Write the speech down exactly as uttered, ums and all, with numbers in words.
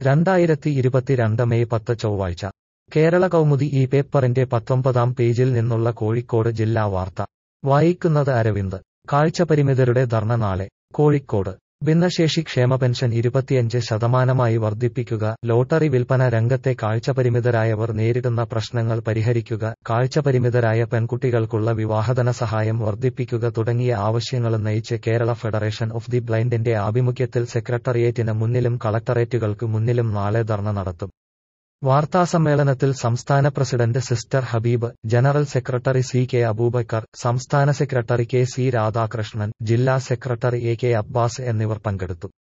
രണ്ടായിരത്തി ഇരുപത്തിരണ്ട് മെയ് പത്ത് ചൊവ്വാഴ്ച കേരള കൗമുദി ഈ പേപ്പറിന്റെ പത്തൊമ്പതാം പേജിൽ നിന്നുള്ള കോഴിക്കോട് ജില്ലാ വാർത്ത വായിക്കുന്നത് അരവിന്ദ്. കാഴ്ചപരിമിതരുടെ ധർണ നാളെ. കോഴിക്കോട് ഭിന്നശേഷി ക്ഷേമ പെൻഷൻ ഇരുപത്തിയഞ്ച് ശതമാനമായി വർദ്ധിപ്പിക്കുക, ലോട്ടറി വിൽപ്പന രംഗത്തെ കാഴ്ചപരിമിതരായവർ നേരിടുന്ന പ്രശ്നങ്ങൾ പരിഹരിക്കുക, കാഴ്ചപരിമിതരായ പെൺകുട്ടികൾക്കുള്ള വിവാഹധന സഹായം വർദ്ധിപ്പിക്കുക തുടങ്ങിയ ആവശ്യങ്ങളുന്നയിച്ച് കേരള ഫെഡറേഷൻ ഓഫ് ദി ബ്ലൈൻഡിന്റെ ആഭിമുഖ്യത്തിൽ സെക്രട്ടറിയേറ്റിന് മുന്നിലും കളക്ടറേറ്റുകൾക്ക് മുന്നിലും നാളെ ധർണ നടത്തും. വാർത്താസമ്മേളനത്തിൽ സംസ്ഥാന president sister Habib, general secretary C K Abubakar, സംസ്ഥാന സെക്രട്ടറി കെ സി രാധാകൃഷ്ണൻ, ജില്ലാ സെക്രട്ടറി എ കെ അബ്ബാസ് എന്നിവർ പങ്കെടുത്തു.